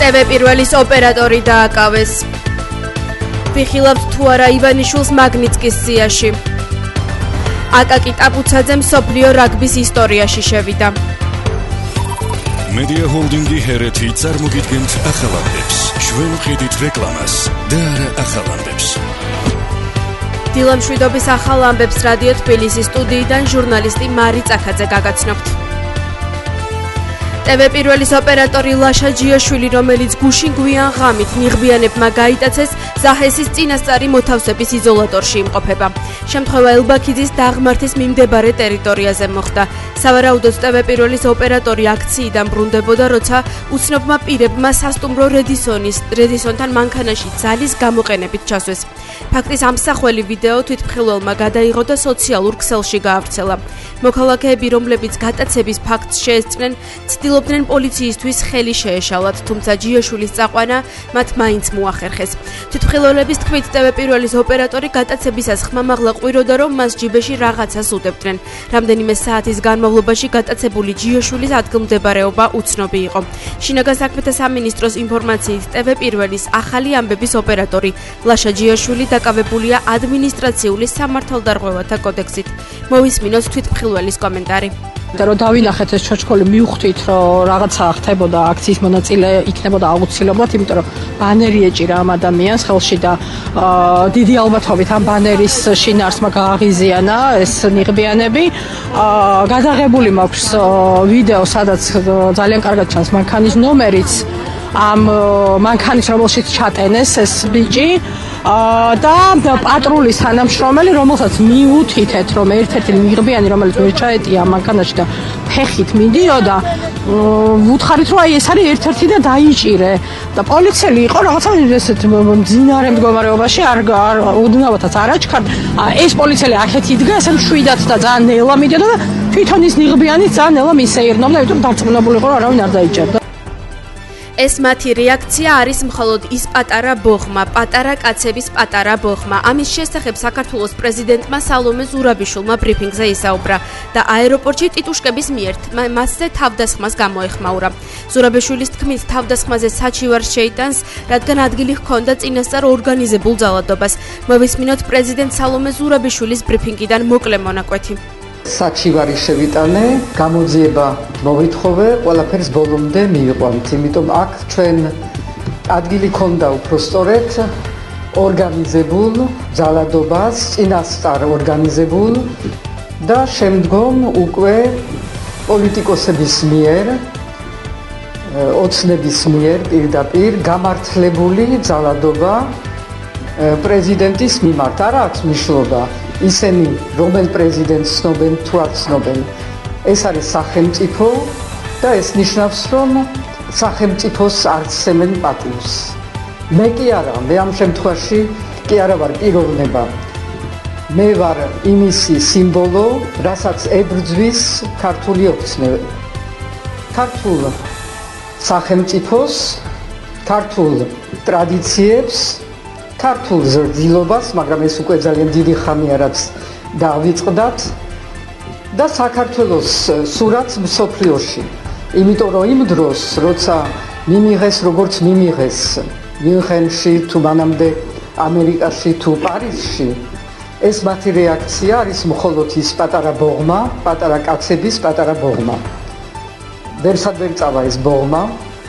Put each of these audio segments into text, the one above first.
TV პირველის ოპერატორი დააკავეს. ვიხილავთ თუ არა ივანიშვილს მაგნიტსკის სიაში. აკაკი ტაბუცაძე მსოფლიო რაგბის ისტორიაში შევიდა. Media Holding-ი ჰერეთი წარმოგიდგენთ ახალამდებს, ჩვენ ვხედით რეკლამას და არა ახალამდებს. დილამშვიდობის ახალამდებს რადიო თბილისის სტუდიიდან ჟურნალისტი მარი წახაძე გაგაცნობთ. TV პირველის ოპერატორი ლაშა ჯიაშვილი, რომელიც გუშინ გვიან ღამით ნიღბიანებმა გაიტაცეს, ზაჰესის წინასწარი მოთავსების იზოლატორში იმყოფება. შემთხვევა ელბაქიძის დაღმართის მიმდებარე ტერიტორიაზე მოხდა. სავარაუდოდ TV პირველის ოპერატორი აქციიდან ბრუნდებოდა, როცა უცნობმა პირებმა სასტუმრო რედისონთან მანქანაში ძალის გამოყენებით ჩასვეს. ფაქტის ამსახველი ვიდეო თვითმხილველმა გადაიღო და სოციალურ ქსელში გაავრცელა. მოქალაქეები, რომლებიც გატაცების ფაქტს შეესწრნენ, ცდილობდნენ პოლიციისთვის ხელი შეეშალათ, თუმცა ჯიაშვილის წაყვანა მათ მაინც მოახერხეს. თვითმხილველების თქმით, TV პირველის ოპერატორი გატაცებისას ხმამაღლა ყვიროდა, რომ მას ჯიბეში რაღაცას უდევდნენ. რამდენიმე საათის განმავლობაში გატაცებული ჯიაშვილის ადგილმდებარეობა უცნობი იყო. შინაგან საქმეთა სამინისტროს ინფორმაციით, TV პირველის ახალი ამბების ოპერატორი ლაშა ჯიაშვილი დაკავებულია ადმინისტრაციული სამართალდარღვევათა კოდექსით. მოვისმინოთ თვითმხილველის კომენტარი. რომ დავინახეთ ეს ჩოჩქოლი, მივხვდით, რომ რაღაცა ხდებოდა, აქციის მონაწილე იქნებოდა აუცილებლად, იმიტომ რომ ბანერი ეჭირა ამ ადამიანს ხელში და დიდი ალბათობით ამ ბანერის შინაარსმა გააღიზიანა ეს ნიღბიანები. გადაღებული მაქვს ვიდეო, სადაც ძალიან კარგად ჩანს მანქანის ნომერიც, ამ მანქანის, რომელშიც ჩატენეს ეს ბიჭი და პატრულის თანამშრომელი, რომელსაც მიუთითეთ, რომ ერთ-ერთი ნიღბიანი, რომელიც ვერ ჩაეტია მანქანაში და ფეხით მიდიოდა, ვუთხარით, რომ აი ეს არის ერთ-ერთი და დაიჭირე. და პოლიციელი იყო რაღაცა ესეთ მძინარე მდგომარეობაში, არ უდნავათაც არ აჩქარდა. ეს პოლიციელი აქეთ იდგა, ესე მშვიდად და ძალიან ნელა მიდიოდა და თვითონ ის ნიღბიანი ძალიან ნელა მისეირნობდა, იმიტომ რომ დარწმუნებული იყო, რომ არავინ არ დაიჭერდა. ეს მათი რეაქცია არის მხოლოდ ის პატარა ბოხმა, პატარა კაცების პატარა ბოხმა. ამის შესახებ საქართველოს პრეზიდენტმა სალომე ზურაბიშვილმა ბრიფინგზე ისაუბრა და აეროპორტში ტიტუშკების მიერ მასზე თავდასხმას გამოეხმაურა. ზურაბიშვილის თქმით, თავდასხმაზე საჩივარს შეიტანს, რადგან ადგილი ჰქონდა წინასწარ ორგანიზებულ ძალადობას. მოვისმინოთ პრეზიდენტ სალომე ზურაბიშვილის ბრიფინგიდან მოკლე მონაკვეთი. საჩივარი შევიტანე, გამოძიება მოვითხოვე, ყველაფერს ბოლომდე მივიყვანთ, იმიტომ აქ ჩვენ ადგილი ქონდა უпроსტორეთ ორგანიზებულ ძალადობას, წინასწარ ორგანიზებულ და შემდგომ უკვე პოლიტიკოსების მიერ, ოცნების მიერ პირდაპირ გამართლებული ძალადობა პრეზიდენტის მიმართ. არ აქვს მნიშვნელობა ისინი რომელ პრეზიდენტს ცნობენ თუ არ ცნობენ. ეს არის სახელმწიფო და ეს ნიშნავს, რომ სახელმწიფოს არცემენ პატივს. მე კი არა, მე ამ შემთხვევაში კი არა ვარ პიროვნება. მე ვარ იმისი სიმბოლო, რასაც ებრძვის ქართული ოცნება. ქართულ სახელმწიფოს, ქართულ ტრადიციებს, ქართულ ზრდილობას, მაგრამ ეს უკვე ძალიან დიდი ხანია, რაც დავიწყდათ და საქართველოს სურათს მსოფლიოში. იმიტომ რომ იმ დროს, როცა მიმიღეს, როგორც მიმიღეს მიუნხენში თუ მანამდე ამერიკაში თუ პარიზში, ეს მათი რეაქცია არის მხოლოდ ის პატარა ბოღმა, პატარა კაცების პატარა ბოღმა. ვერსად ვერ წავა ეს ბოღმა.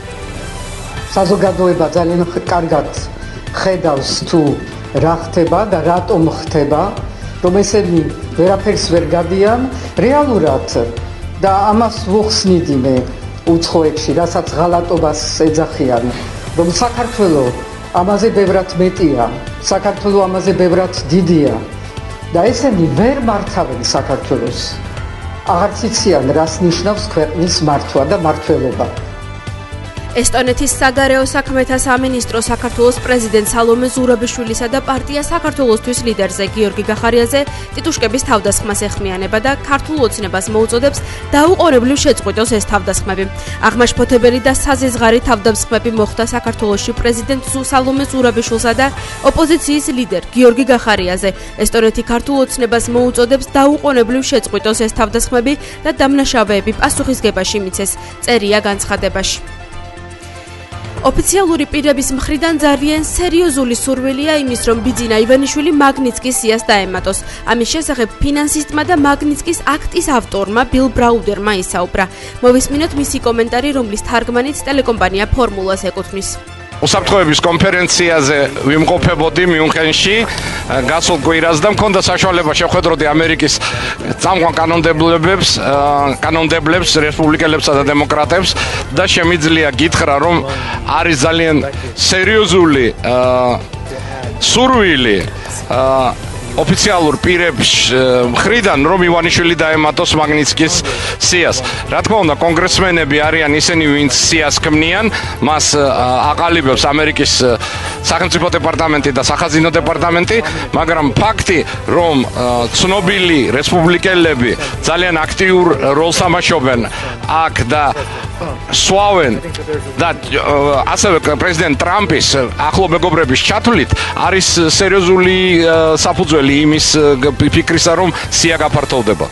საზოგადოება ძალიან კარგად ხედავს თუ რა ხდება და რატომ ხდება, რომ ესენი ვერაფერს ვერ გადიან რეალურად და ამას ვუხსნიდი მე უცხოეთში, რასაც ღალატობას ეძახიან, რომ საქართველო ამაზე ბევრად მეტია, საქართველო ამაზე ბევრად დიდია და ესენი ვერ მართავენ საქართველოს. აღარც იციან, რას ნიშნავს ქვეყნის მართვა და მართველობა. ესტონეთის საგარეო საქმეთა სამინისტრო საქართველოს პრეზიდენტ სალომე ზურაბიშვილისა და პარტია საქართველოსთვის ლიდერზე გიორგი გახარიაზე ტიტუშკების თავდასხმას ეხმიანება და ქართულ ოცნებას მოუწოდებს დაუყოვნებლივ შეწყვიტოს ეს თავდასხმები. აღმაშფოთებელი და საზიზღარი თავდასხმები მოხდა საქართველოში პრეზიდენტ სალომე ზურაბიშვილსა და ოპოზიციის ლიდერ გიორგი გახარიაზე. ესტონეთი ქართულ ოცნებას მოუწოდებს დაუყოვნებლივ შეწყვიტოს ეს თავდასხმები და დამნაშავეები პასუხისგებაში მიცეს. წერია განცხადებაში. ოფიციალური პირების მხრიდან ძალიან სერიოზული სურვილია იმის, რომ ბიძინა ივანიშვილი მაგნიცკის სიას დაემატოს. ამის შესახებ ფინანსისტმა და მაგნიცკის აქტის ავტორმა ბილ ბრაუდერმა ისაუბრა. მოვისმინოთ მისი კომენტარი, რომლის თარგმანით ტელეკომპანია ფორმულას ეკუთვნის. უსაფრთხოების კონფერენციაზე ვიმყოფებოდი მიუნხენში გასულ კვირას და მქონდა საშუალება შეხვედროდი ამერიკის წამყვან კანონმდებლებს, რესპუბლიკელებსა და დემოკრატებს და შემიძლია გითხრა, რომ არის ძალიან სერიოზული სურვილი ოფიციალურ პირებს მხრიდან, რომ ივანიშვილი დაემატოს მაგნიცკის სიას. რა თქმა უნდა, კონგრესმენები არიან ისინი, ვინც სიას ქმნიან, მას აყალიბებს ამერიკის სახელმწიფო დეპარტამენტი და სახაზინო დეპარტამენტი, მაგრამ ფაქტი, რომ ცნობილი რესპუბლიკელები ძალიან აქტიურ როლს თამაშობენ აქ და სვავენ და ასევე პრეზიდენტ ტრამპის ახლო მეგობრების ჩათვლით არის სერიოზული საფუძველი იმის ფიქრისა, რომ სია გაფართოვდება.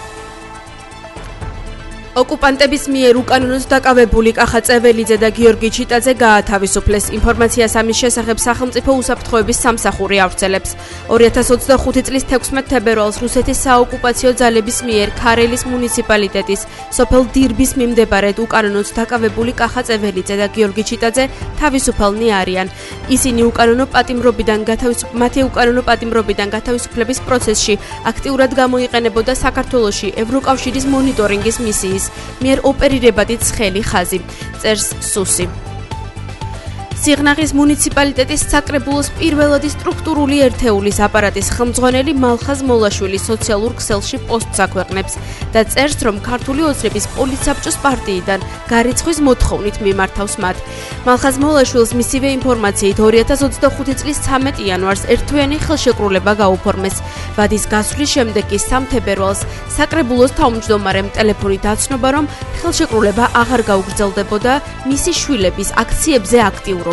ოკუპანტების მიერ უკანონოდ დაკავებული კახა წეველიძე და გიორგი ჩიტაძე გაათავისუფლეს. ინფორმაციას ამის შესახებ სახელმწიფო უსაფრთხოების სამსახური ავრცელებს. 2025 წლის 16 თებერვალს რუსეთის საოკუპაციო ძალების მიერ ქარელის მუნიციპალიტეტის სოფელ დირბის მიმდებარედ უკანონოდ დაკავებული კახა წეველიძე და გიორგი ჩიტაძე თავისუფალნი არიან. ისინი მათი უკანონო პატიმრობიდან გათავისუფლების პროცესში აქტიურად გამოიყენებოდა საქართველოში ევროკავშირის მონიტორინგის მისიის მიერ ოპერირებადი ცხელი ხაზი, წერს სუსი. სიღნაღის მუნიციპალიტეტის საკრებულოს პირველადი სტრუქტურული ერთეულის აპარატის ხელმძღვანელი მალხაზ მოლაშვილი სოციალურ ქსელში პოსტს აქვეყნებს და წერს, რომ ქართული ოცნების პოლიტსაბჭოს პარტიიდან გარიცხვის მოთხოვნით მიმართავს მათ. მალხაზ მოლაშვილს მისივე ინფორმაციით 2025 წლის 13 იანვარს ერთთვიანი ხელშეკრულება გაუფორმეს. ვადის გასვლის შემდეგ კი 3 თებერვალს საკრებულოს თავმჯდომარემ ტელეფონით აცნობა, რომ ხელშეკრულება აღარ გაუგრძელდებოდა მისი შვილების აქციებზე აქტიურობა.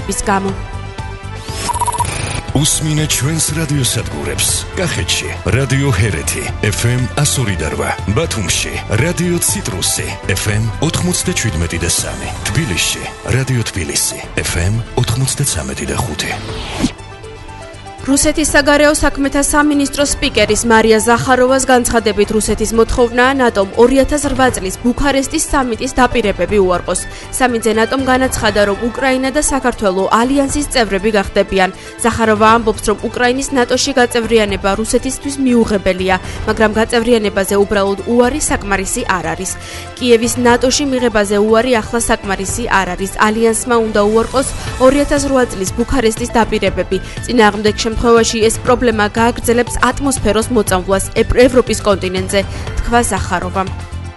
უსმინეთ ჩვენს რადიოსადგურებს. კახეთში რადიო ჰერეთი FM 102.8, ბათუმში რადიო ციტრუსი FM 97.3, თბილისში რადიო თბილისი FM 93.5. რუსეთის საგარეო საქმეთა სამინისტროს სპიკერის მარია ზახაროვას განცხადებით რუსეთის მოთხოვნაა ნატომ 2008 წლის ბუქარესტის სამიტის დაპირებები უარყოს. სამიტზე ნატომ განაცხადა, რომ უკრაინა და საქართველო ალიანსის წევრები გახდებიან. ზახაროვა ამბობს, რომ უკრაინის ნატოში გაწევრიანება რუსეთისთვის მიუღებელია, მაგრამ გაწევრიანებაზე უბრალოდ უარი საკმარისი არ არის. კიევის ნატოში მიღებაზე უარი ახლა საკმარისი არ არის. ალიანსმა უნდა უარყოს 2008 წლის ბუქარესტის დაპირებები. წინააღმდეგ შემთხვევაში ეს პრობლემა გააგრძელებს ატმოსფეროს მოწამვლას ევროპის კონტინენტზე, თქვა ზახაროვამ.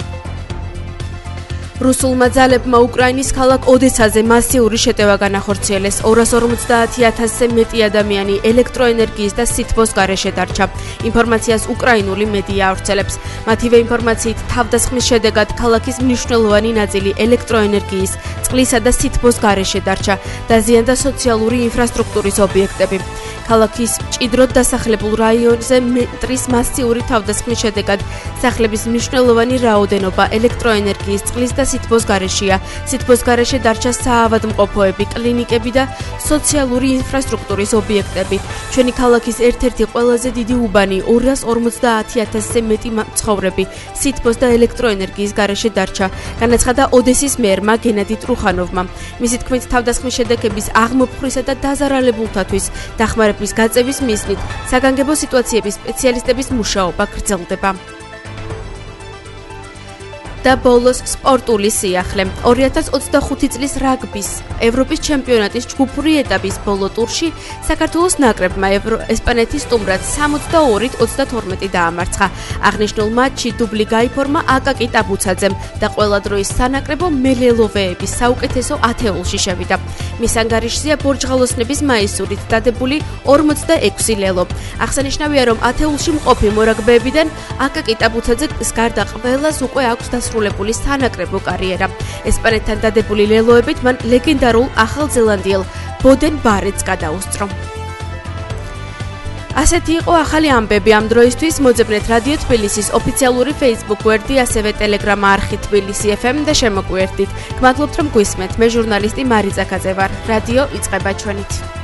რუსულმა ძალებმა უკრაინის ქალაქ ოდესაზე მასიური შეტევა განახორციელეს. 250,000-ზე მეტი ადამიანი ელექტროენერგიის და სითბოს გარეშე დარჩა. ინფორმაციას უკრაინული მედია ავრცელებს. მათივე ინფორმაციით, თავდასხმის შედეგად ქალაქის მნიშვნელოვანი ნაწილი ელექტროენერგიის, წყლისა და სითბოს გარეშე დარჩა. დაზიანდა სოციალური ინფრასტრუქტურის ობიექტები. ქალაქის მჭიდროდ დასახლებულ რაიონზე მეტრის მასიური თავდასხმის შედეგად სახლების მნიშვნელოვანი რაოდენობა ელექტროენერგიის, წყლის და სითბოს გარეშეა. სითბოს გარეშე დარჩა საავადმყოფოები, კლინიკები და სოციალური ინფრასტრუქტურის ობიექტები. ჩვენი ქალაქის ერთ-ერთი ყველაზე დიდი უბანი 250,000-ზე მეტი მცხოვრები სითბოს და ელექტროენერგიის გარეშე დარჩა, განაცხადა ოდესის მერმა გენადი ტრუხანოვმა. მისი თქმით, თავდასხმის შედეგების აღმოფხვრისა და დაზარალებულთათვის დახმარების გაწევის მიზნით საგანგებო სიტუაციების სპეციალისტების მუშაობა გრძელდება. და ბოლოს სპორტული სიახლე. 2025 წლის რაგბის ევროპის ჩემპიონატის ჯგუფური ეტაპის ბოლო ტურში საქართველოს ნაკრებმა ესპანეთის სტუმრად 62-22 დაამარცხა. აღნიშნულ მატჩში დუბლი გაიფორმა აკაკი ტაბუცაძემ და ყველა დროის სანაკრებო მელელოვეების საუკეთესო ათეულში შევიდა. მის ანგარიშზეა ბორჯღალოსნების მაისურით დადებული 46 ლელო. აღსანიშნავია, რომ ათეულში მყოფი მორაგბეებიდან აკაკი ტაბუცაძეს გარდა ყველას უკვე აქვს დასრულებული სანაკრებო კარიერა. ესპანეთთან დადებული ლელოებით მან ლეგენდარულ ახალ ზელანდიელ ბოდენ ბარეტს გადაუსწრო. ასეთი იყო ახალი ამბები ამ დროისთვის. მოძებნეთ რადიო თბილისის ოფიციალური Facebook გვერდი, ასევე Telegram არხი თბილისი FM და შემოგვიერთდით. გმადლობთ რომ გვისმენთ. მე ჟურნალისტი მარიცა კაძე ვარ. რადიო იწყება ჩვენით.